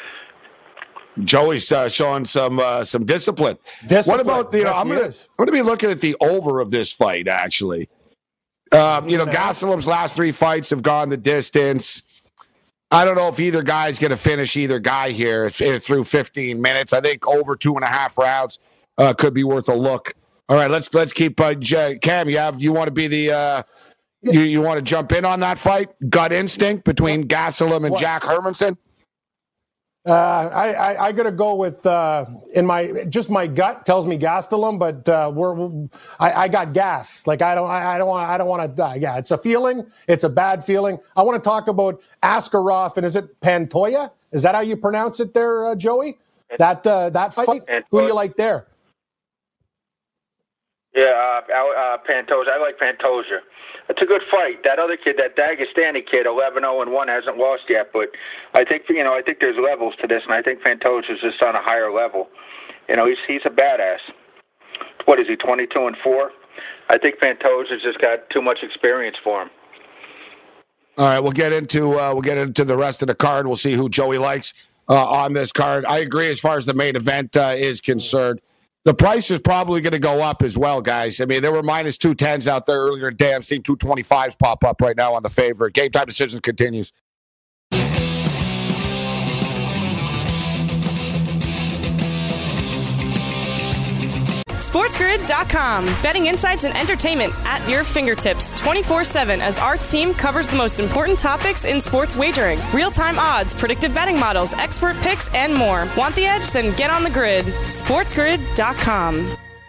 Joey's uh, showing some uh, some discipline. discipline. What about the? You know, yes, I'm going to be looking at the over of this fight. Actually, um, you know, Gastelum's last three fights have gone the distance. I don't know if either guy's going to finish either guy here through fifteen minutes. I think over two and a half rounds uh, could be worth a look. All right, let's let's keep uh, Cam. You have you want to be the uh, you you want to jump in on that fight? Gut instinct between Gastelum and what? Jack Hermansson. Uh, I, I, I got to go with, uh, in my, just my gut tells me Gastelum, but, uh, we're, I, I got gas. Like, I don't, I, I don't want, I don't want to die. Yeah. It's a feeling. It's a bad feeling. I want to talk about Askarov, and is it Pantoja? Is that how you pronounce it there, uh, Joey? That, uh, that fight? Who do you like there? Yeah, uh, uh, Pantoja. I like Pantoja. It's a good fight. That other kid, that Dagestani kid, eleven oh and one, hasn't lost yet. But I think you know, I think there's levels to this, and I think Pantoja's just on a higher level. You know, he's he's a badass. What is he, twenty-two and four? I think Pantoja's just got too much experience for him. All right, we'll get into uh, we'll get into the rest of the card. We'll see who Joey likes uh, on this card. I agree as far as the main event uh, is concerned. The price is probably going to go up as well, guys. I mean, there were minus two tens out there earlier today. I'm seeing two twenty-fives pop up right now on the favorite. Game Time Decisions continues. SportsGrid dot com. Betting insights and entertainment at your fingertips twenty-four seven as our team covers the most important topics in sports wagering. Real-time odds, predictive betting models, expert picks, and more. Want the edge? Then get on the grid. SportsGrid dot com.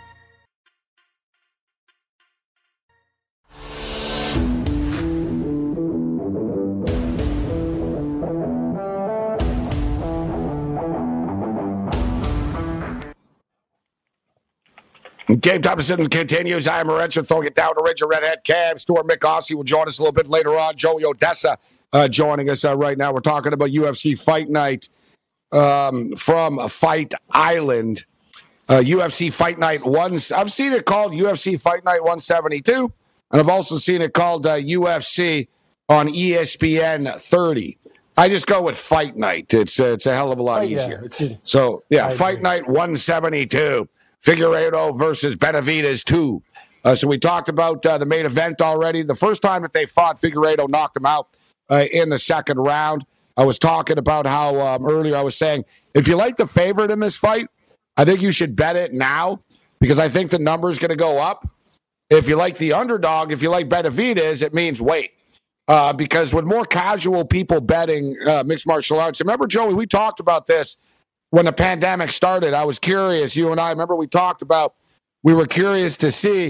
Game Time Decisions continues. I am Morency throwing it down to Ranger Redhead Cam. Stuart McOssey will join us a little bit later on. Joey Odessa uh, joining us uh, right now. We're talking about U F C Fight Night um, from Fight Island. Uh, U F C Fight Night one. I've seen it called U F C Fight Night one seventy-two, and I've also seen it called uh, U F C on E S P N thirty. I just go with Fight Night. It's uh, it's a hell of a lot oh, easier. Yeah, so yeah, I Fight agree. Night one seventy-two. Figueiredo versus Benavidez two. Uh, so we talked about uh, the main event already. The first time that they fought, Figueiredo knocked him out uh, in the second round. I was talking about how um, earlier I was saying, if you like the favorite in this fight, I think you should bet it now because I think the number is going to go up. If you like the underdog, if you like Benavidez, it means wait. Uh, because with more casual people betting uh, mixed martial arts, remember, Joey, we talked about this when the pandemic started. I was curious, you and I, remember we talked about, we were curious to see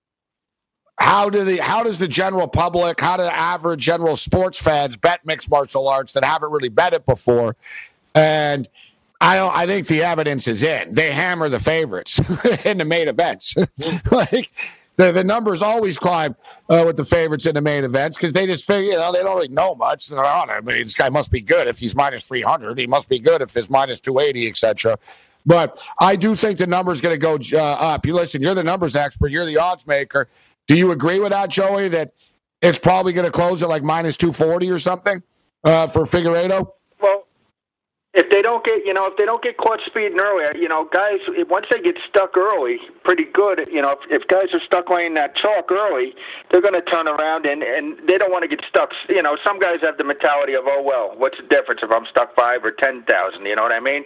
how do the how does the general public, how do the average general sports fans bet mixed martial arts that haven't really bet it before? And I don't, I think the evidence is in. They hammer the favorites in the main events. like the, the numbers always climb uh, with the favorites in the main events because they just figure, you know, they don't really know much. They're on it. I mean, this guy must be good if he's minus three hundred. He must be good if he's minus two eighty, et cetera. But I do think the number is going to go uh, up. You listen, you're the numbers expert. You're the odds maker. Do you agree with that, Joey, that it's probably going to close at like minus two forty or something uh, for Figueiredo? Well, if they don't get, you know, if they don't get caught speeding earlier, you know, guys, once they get stuck early, pretty good, you know, if, if guys are stuck laying that chalk early, they're going to turn around and, and they don't want to get stuck. You know, some guys have the mentality of, oh, well, what's the difference if I'm stuck five or ten thousand, you know what I mean?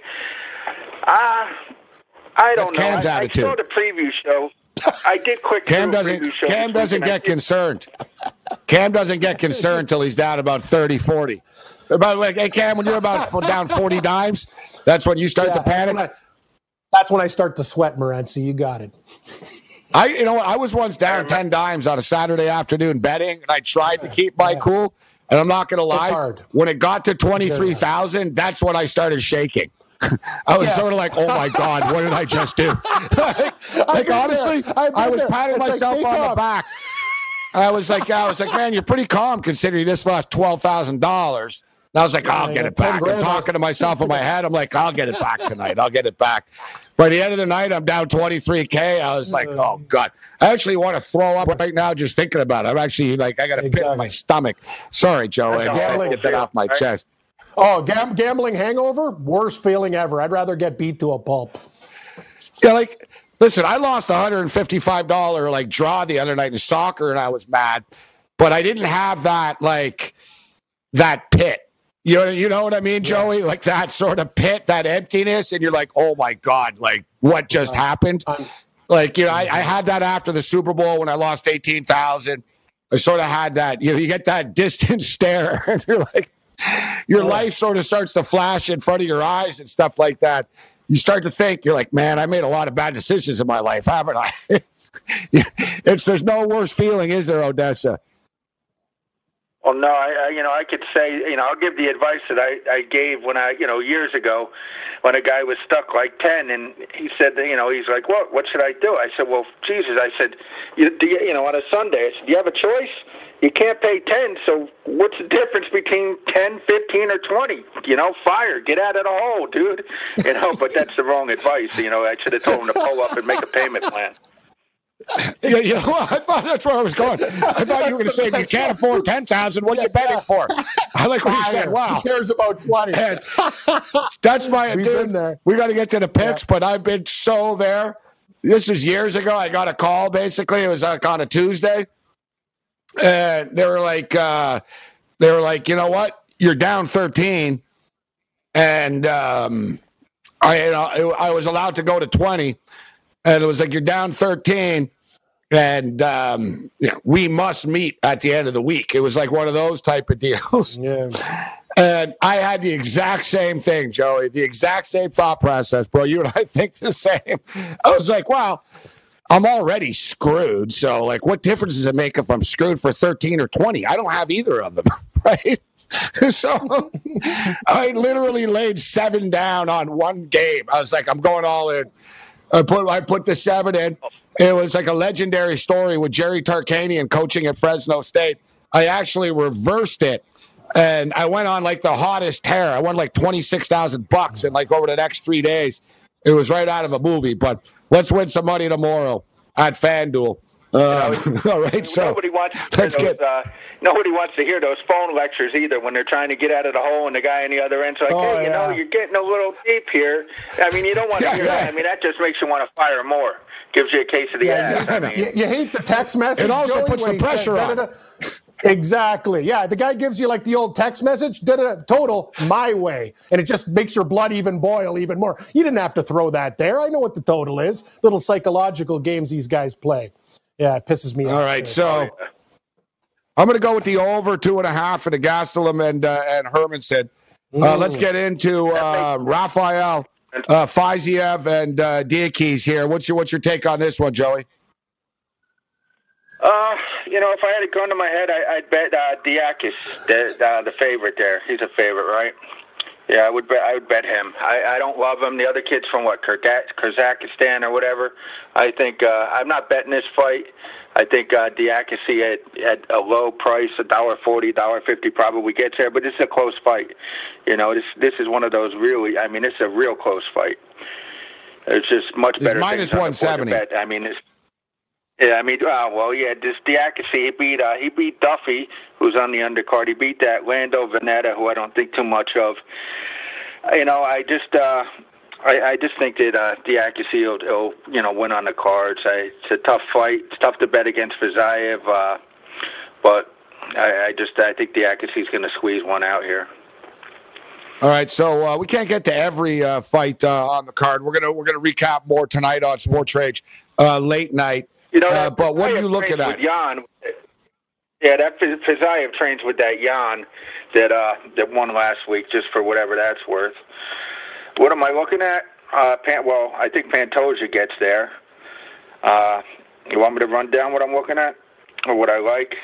Uh, I don't That's know. Cam's I, I saw the preview show. I did quick. Cam doesn't. Cam doesn't get concerned. Cam doesn't get concerned until he's down about thirty, forty. So by the way, hey Cam, when you're about down forty dimes, that's when you start yeah, to panic. That's when, I, that's when I start to sweat, Morency. You got it. I, you know, I was once down ten dimes on a Saturday afternoon betting, and I tried to keep my yeah. cool. And I'm not going to lie, when it got to twenty-three thousand, that's when I started shaking. I was yes. sort of like, oh, my God, what did I just do? like, like honestly, I was there. patting it's myself like, on calm. the back. And I was like, I was like, man, you're pretty calm considering you just lost twelve thousand dollars. And I was like, I'll yeah, get it back. I'm talking to myself in my head. I'm like, I'll get it back tonight. I'll get it back. By the end of the night, I'm down twenty-three K. I was like, oh, God. I actually want to throw up right now just thinking about it. I'm actually like, I got a exactly. pit in my stomach. Sorry, Joe. I just had to get that off my right? chest. Oh, gam- gambling hangover? Worst feeling ever. I'd rather get beat to a pulp. Yeah, like, listen, I lost a one hundred fifty-five dollars like draw the other night in soccer, and I was mad. But I didn't have that, like, that pit. You know, you know what I mean, yeah. Joey? Like that sort of pit, that emptiness, and you're like, oh, my God, like, what just uh, happened? I'm, like, you know, I, I had that after the Super Bowl when I lost eighteen thousand dollars. I sort of had that, you know, you get that distant stare, and you're like, your oh. life sort of starts to flash in front of your eyes and stuff like that. You start to think, you're like, man, I made a lot of bad decisions in my life, haven't I? it's There's no worse feeling, is there, Odessa? Well, no, I, I you know I could say you know I'll give the advice that I, I gave when I you know years ago when a guy was stuck like ten and he said that, you know he's like, what what should I do? I said, well, Jesus, I said, you, do you, you know on a Sunday, I said, do you have a choice? You can't pay ten, so what's the difference between ten, fifteen, or twenty? You know, fire, get out of the hole, dude. You know, but that's the wrong advice. You know, I should have told him to pull up and make a payment plan. Yeah, you know, I thought that's where I was going. I thought you were going to say, if you can't afford ten thousand, what are you betting for? I like what you said. Wow. Who cares about twenty? And that's my, We've dude, been there. We got to get to the picks, Yeah. but I've been so there. This is years ago. I got a call, basically. It was like on a Tuesday. And they were like, uh, they were like, you know what? You're down thirteen. And um, I, you know, I was allowed to go to twenty. And it was like, you're down thirteen. And um, you know, we must meet at the end of the week. It was like one of those type of deals. Yeah. And I had the exact same thing, Joey, the exact same thought process, bro. You and I think the same. I was like, wow, I'm already screwed. So, like, what difference does it make if I'm screwed for thirteen or twenty? I don't have either of them, right? So I literally laid seven down on one game. I was like, I'm going all in. I put I put the seven in. It was like a legendary story with Jerry Tarkanian coaching at Fresno State. I actually reversed it, and I went on like the hottest tear. I won like twenty-six thousand bucks in like over the next three days. It was right out of a movie. But let's win some money tomorrow at FanDuel. Uh, You know, all right, so nobody wants to hear let's those, get. uh, nobody wants to hear those phone lectures either when they're trying to get out of the hole and the guy on the other end's like, Oh, hey, you yeah. know, you're getting a little deep here. I mean, you don't want to Yeah, hear yeah. that. I mean, that just makes you want to fire more. Gives you a case of the ass. I mean, You, you hate the text message. It also Joey, puts when the he said pressure on. da-da-da. Exactly. Yeah, the guy gives you like the old text message, da-da-da, total my way, and it just makes your blood even boil even more. You didn't have to throw that there. I know what the total is. Little psychological games these guys play. Yeah, it pisses me off. All right, so I'm going to go with the over two and a half for the Gastelum and uh, and Hermanson. Uh, let's get into uh, Rafael uh, Fiziev and uh, Diakis here. What's your what's your take on this one, Joey? Uh, you know, if I had a gun to my head, I, I'd bet uh, Diakis, the uh, the favorite there. He's a favorite, right? Yeah, I would bet. I would bet him. I, I don't love him. The other kid's from what, Kazakhstan or whatever. I think uh, I'm not betting this fight. I think uh, Diakis at at a low price, a dollar forty, dollar fifty, probably gets there. But this is a close fight. You know, this this is one of those really. I mean, it's a real close fight. It's just much better. It's minus one seventy. I mean, it's. Yeah, I mean, uh, well, yeah, this Diakis, he beat uh, he beat Duffy, who's on the undercard. He beat that Lando Veneta, who I don't think too much of. You know, I just uh, I, I just think that uh, Diakis will, will, you know, win on the cards. I, it's a tough fight. It's tough to bet against Fiziev, uh, but I, I just I think Diakis is going to squeeze one out here. All right, so uh, we can't get to every uh, fight uh, on the card. We're gonna we're gonna recap more tonight on Sports Rage uh, late night. You know, uh, but what are you looking at? Jan, yeah, that Fiziev trains with that Jan that uh, that won last week, just for whatever that's worth. What am I looking at? Uh, Pan, well, I think Pantoja gets there. Uh, you want me to run down what I'm looking at or what I like?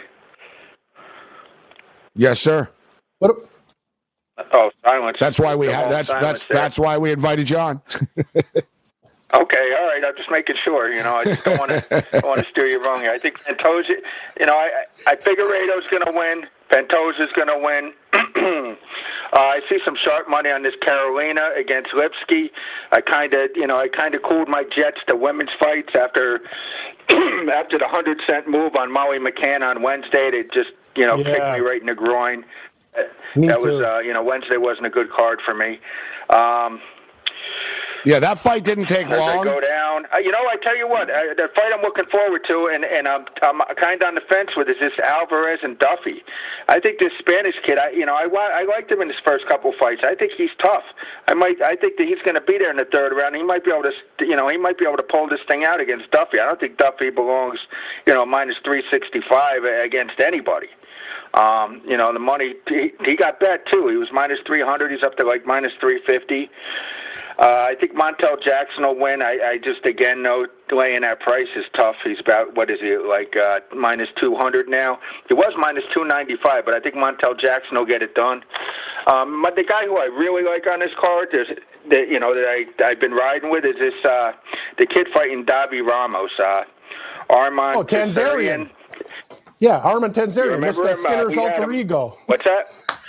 Yes, sir. What? Oh, silence. That's why we The had. whole That's silence that's there. that's why we invited John. Okay, all right. I'm just making sure. You know, I just don't want to don't want to steer you wrong here. I think Pantoja. You know, I I Figueiredo's going to win. Pantoja's going to win. uh, I see some sharp money on this Carolina against Lipsky. I kind of, you know, I kind of cooled my jets to women's fights after after the hundred cent move on Molly McCann on Wednesday. It just, you know, Yeah. kicked me right in the groin. Me that too. was, uh, you know, Wednesday wasn't a good card for me. Um, Yeah, that fight didn't take As I long. go down, uh, you know, I tell you what, uh, the fight I'm looking forward to, and, and I'm, I'm kind of on the fence with, is this Alvarez and Duffy. I think this Spanish kid, I, you know, I, I liked him in his first couple fights. I think he's tough. I might, I think that he's going to be there in the third round. He might be able to, you know, he might be able to pull this thing out against Duffy. I don't think Duffy belongs, you know, minus three sixty-five against anybody. Um, you know, the money, he, he got bet too. He was minus three hundred. He's up to like minus three fifty. Uh, I think Montel Jackson will win. I, I just, again, know laying that price is tough. He's about, what is he, like uh, minus two hundred now? He was minus two ninety-five, but I think Montel Jackson will get it done. Um, but the guy who I really like on this card, there's, that, you know, that I, I've been riding with is this, uh, the kid fighting Davi Ramos, uh, Arman Oh, Tanzarian. Yeah, Arman Tanzarian, Mister Skinner's uh, alter ego. What's that?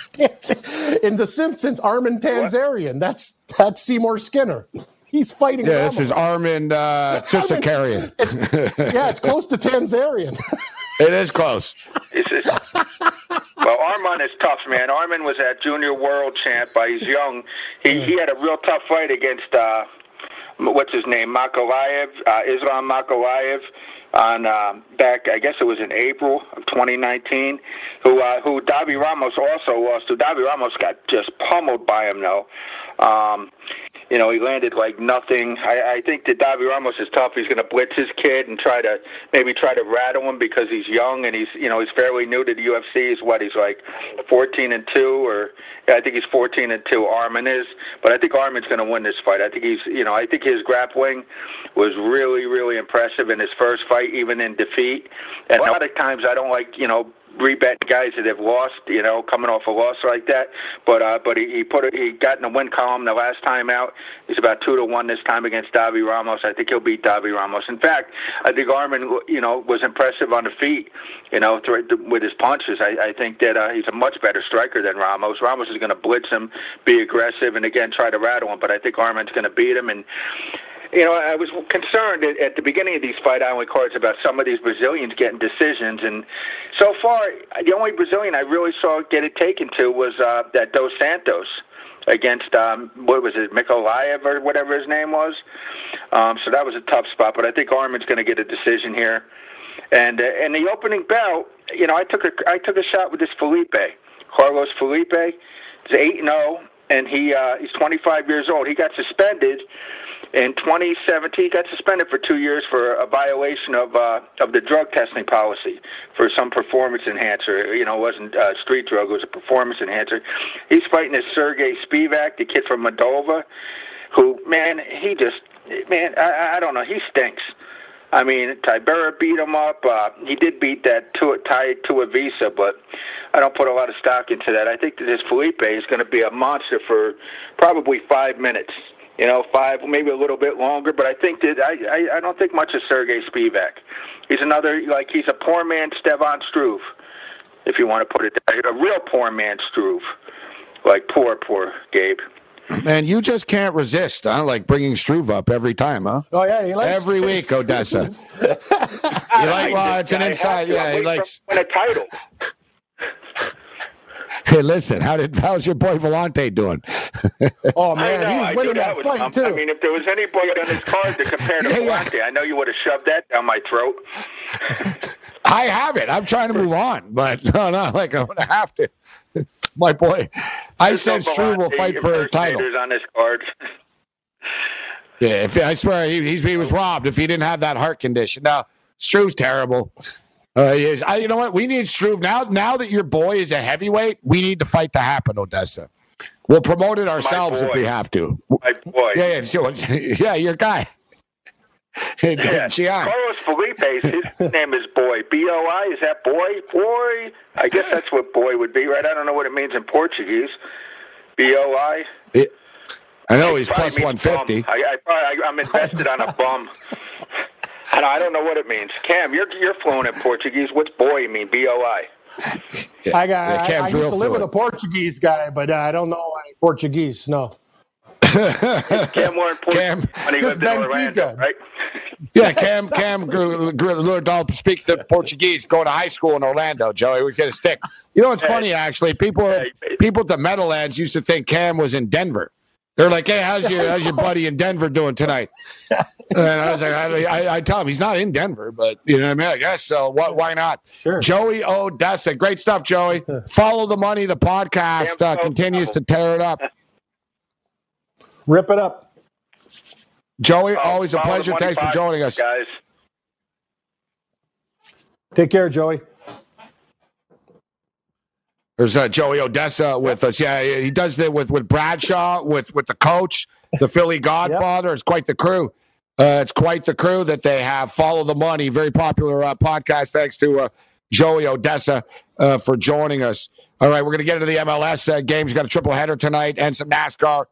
In The Simpsons, Armin Tanzarian. What? That's that's Seymour Skinner. He's fighting. Yeah, Ramos. this is Armin uh, Tsoukakian. It's, yeah, it's close to Tanzarian. It is close. It's just, well, Armin is tough, man. Armin was that junior world champ, but he's young. He he had a real tough fight against uh, what's his name, Makalaev, uh, Islam Makalaev. On uh, back, I guess it was in April of twenty nineteen, who uh, who Davi Ramos also lost to. Davi Ramos got just pummeled by him, though. Um, you know, he landed like nothing. I, I think that Davi Ramos is tough. He's going to blitz his kid and try to maybe try to rattle him because he's young and he's you know he's fairly new to the U F C. He's what he's like fourteen and two, or yeah, I think he's fourteen and two. Armin is, but I think Armin's going to win this fight. I think he's you know I think his grappling was really really impressive in his first fight, even in defeat. And a lot of times I don't like you know. re-bet guys that have lost, you know, coming off a loss like that. But uh, but he, he put it, he got in the win column the last time out. He's about two to one this time against Davi Ramos. I think he'll beat Davi Ramos. In fact, I think Armin, you know, was impressive on the feet, you know, with his punches. I, I think that uh, he's a much better striker than Ramos. Ramos is going to blitz him, be aggressive, and again try to rattle him. But I think Armin's going to beat him. And you know, I was concerned at, at the beginning of these Fight Island cards about some of these Brazilians getting decisions, and so far, the only Brazilian I really saw get it taken to was uh, that Dos Santos against, um, what was it, Mikolaev or whatever his name was. Um, so that was a tough spot, but I think Armin's going to get a decision here. And uh, in the opening bout, you know, I took a I took a shot with this Felipe, Carlos Felipe. He's eight and zero, and he uh, he's twenty-five years old. He got suspended. In twenty seventeen, he got suspended for two years for a violation of uh, of the drug testing policy for some performance enhancer. You know, it wasn't uh, street drug; it was a performance enhancer. He's fighting this Sergey Spivak, the kid from Moldova, who, man, he just, man, I, I don't know, he stinks. I mean, Tybura beat him up. Uh, he did beat that Tai Tuivasa, but I don't put a lot of stock into that. I think that this Felipe is going to be a monster for probably five minutes. You know, five, maybe a little bit longer, but I think that I, I, I don't think much of Sergey Spivak. He's another, like, he's a poor man Stevan Struve, if you want to put it that way. A real poor man Struve. Like, poor, poor Gabe. Man, you just can't resist, huh? Like bringing Struve up every time, huh? Oh, yeah, he likes every week, Odessa. You like, well, it's an inside, yeah, he likes. Win a title. Hey, listen, how did how's your boy Vellante doing? Oh man, know, he was I winning that, that fight was, too. I mean, if there was anybody on this card to compare to yeah, Vellante, yeah. I know you would have shoved that down my throat. I have it. I'm trying to move on, but no, no, like I'm gonna have to. My boy, I There's said no Struve will fight for a title. On this card. Yeah, if I swear he, he's, he was robbed if he didn't have that heart condition. Now Struve's terrible. Uh, he is. I, you know what? We need Struve now. Now that your boy is a heavyweight, we need the fight to happen, Odessa. We'll promote it ourselves if we have to. My boy. Yeah, yeah, so, yeah, your guy. Yeah. Carlos Felipe, his name is Boy. B O I, is that Boy? Boy? I guess that's what Boy would be, right? I don't know what it means in Portuguese. B O I? It, I know he's plus one fifty. I, I, I'm invested on a bum. And I don't know what it means. Cam, you're you're fluent in Portuguese. What's boy mean? B O I. Yeah, I got. Yeah, I, I used to live fluent. with a Portuguese guy, but uh, I don't know any Portuguese. No. Cam more important Cam, when he lived in Orlando, right? Yeah, Cam Cam Lourdes speaks the Portuguese. Going to high school in Orlando, Joey. We get a stick. You know what's hey, funny? Actually, people hey, people at the Meadowlands used to think Cam was in Denver. They're like, "Hey, how's your how's your buddy in Denver doing tonight?" And I was like, I, I, I tell him he's not in Denver, but you know what I mean? I guess so. What? Why not? Sure. Joey Odessa, great stuff, Joey. Follow the money. The podcast uh, continues to tear it up. Rip it up, Joey. Always a pleasure. Thanks for joining us, guys. Take care, Joey. There's uh, Joey Odessa with us. Yeah, he does that with, with Bradshaw, with, with the coach. the Philly Godfather. Yep. It's quite the crew. Uh, it's quite the crew that they have. Follow the Money, very popular uh, podcast. Thanks to uh, Joey Odessa uh, for joining us. All right, we're going to get into the M L S uh, games. We've got a triple header tonight and some NASCAR.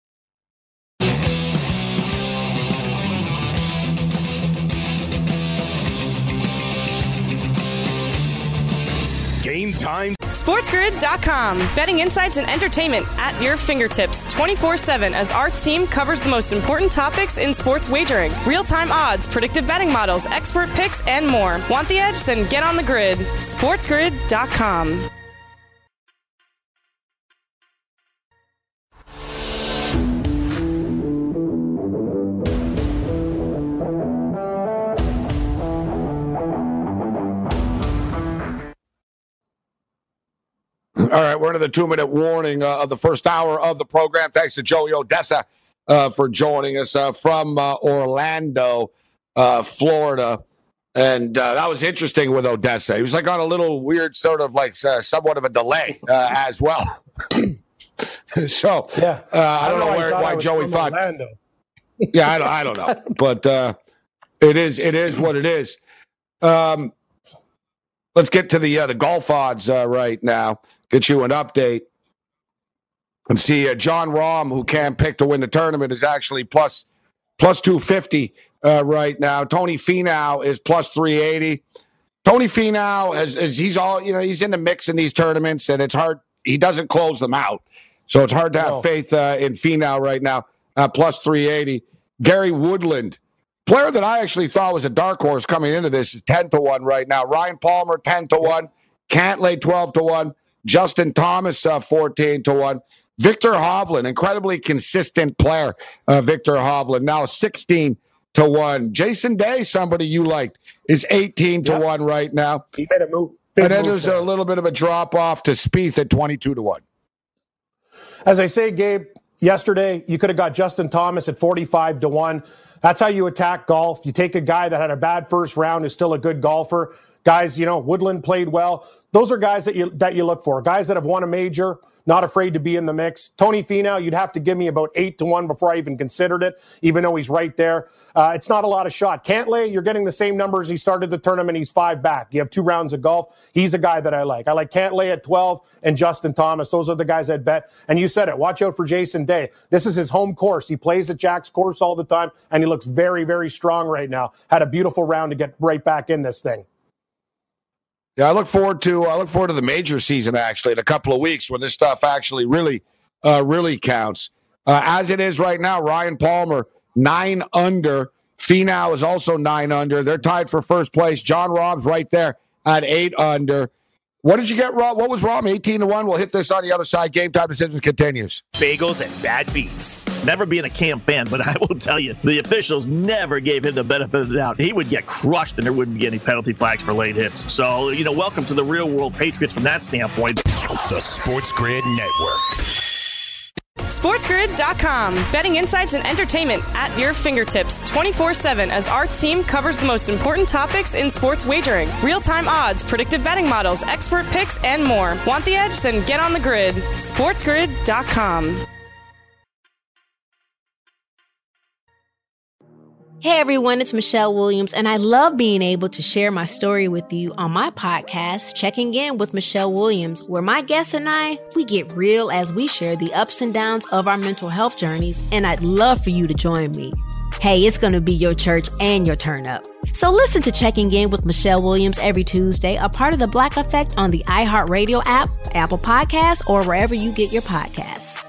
Game time. SportsGrid dot com. Betting insights and entertainment at your fingertips twenty-four seven as our team covers the most important topics in sports wagering. Real-time odds, predictive betting models, expert picks, and more. Want the edge? Then get on the grid. SportsGrid dot com. All right, we're into the two-minute warning uh, of the first hour of the program. Thanks to Joey Odessa uh, for joining us uh, from uh, Orlando, uh, Florida. And uh, that was interesting with Odessa. He was like on a little weird sort of like uh, somewhat of a delay uh, as well. so yeah, uh, I, I don't know, know where, why Joey thought. Orlando. yeah, I don't, I don't know. But uh, it is it is what it is. Um, let's get to the, uh, the golf odds uh, right now. Get you an update. And see, uh, Jon Rahm, who Cam picked to win the tournament, is actually plus plus two fifty uh, right now. Tony Finau is plus three eighty. Tony Finau, as, as he's all, you know, he's in the mix in these tournaments, and it's hard. He doesn't close them out. So it's hard to have oh. faith uh, in Finau right now, uh, plus three eighty. Gary Woodland, player that I actually thought was a dark horse coming into this, is ten to one right now. Ryan Palmer, ten to one. Cantlay, twelve to one. Justin Thomas, uh, fourteen to one. Victor Hovland, incredibly consistent player, uh, Victor Hovland, now sixteen to one. Jason Day, somebody you liked, is eighteen to one right now. He made a move. And then there's a little bit of a drop-off to Spieth at twenty-two to one. As I say, Gabe, yesterday you could have got Justin Thomas at forty-five to one. That's how you attack golf. You take a guy that had a bad first round, who's still a good golfer. Guys, you know, Woodland played well. Those are guys that you that you look for. Guys that have won a major, not afraid to be in the mix. Tony Finau, you'd have to give me about eight to one before I even considered it, even though he's right there. Uh, it's not a lot of shot. Cantlay, you're getting the same numbers. He started the tournament. He's five back. You have two rounds of golf. He's a guy that I like. I like Cantlay at twelve and Justin Thomas. Those are the guys I'd bet. And you said it. Watch out for Jason Day. This is his home course. He plays at Jack's course all the time, and he looks very, very strong right now. Had a beautiful round to get right back in this thing. Yeah, I look forward to I look forward to the major season actually in a couple of weeks when this stuff actually really, uh, really counts. Uh, as it is right now, Ryan Palmer nine under. Finau is also nine under. They're tied for first place. Jon Rahm's right there at eight under. What did you get, Rob? What was Rahm? eighteen to one. We'll hit this on the other side. Game Time Decisions continues. Bagels and bad beats. Never being a camp fan, but I will tell you, the officials never gave him the benefit of the doubt. He would get crushed and there wouldn't be any penalty flags for late hits. So, you know, welcome to the real world Patriots from that standpoint. The Sports Grid Network. SportsGrid dot com. Betting insights and entertainment at your fingertips twenty-four seven as our team covers the most important topics in sports wagering. Real-time odds, predictive betting models, expert picks, and more. Want the edge? Then get on the grid. SportsGrid dot com. Hey everyone, it's Michelle Williams, and I love being able to share my story with you on my podcast, Checking In with Michelle Williams, where my guests and I, we get real as we share the ups and downs of our mental health journeys, and I'd love for you to join me. Hey, it's going to be your church and your turn up. So listen to Checking In with Michelle Williams every Tuesday, a part of the Black Effect on the iHeartRadio app, Apple Podcasts, or wherever you get your podcasts.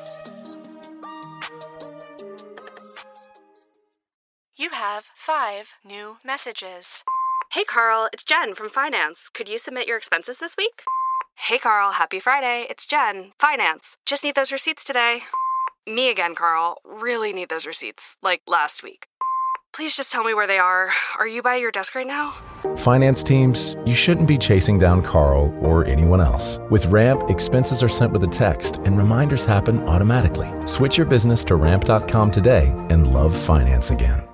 You have five new messages. Hey, Carl, it's Jen from Finance. Could you submit your expenses this week? Hey, Carl, happy Friday. It's Jen, Finance. Just need those receipts today. Me again, Carl. Really need those receipts, like last week. Please just tell me where they are. Are you by your desk right now? Finance teams, you shouldn't be chasing down Carl or anyone else. With Ramp, expenses are sent with a text and reminders happen automatically. Switch your business to ramp dot com today and love finance again.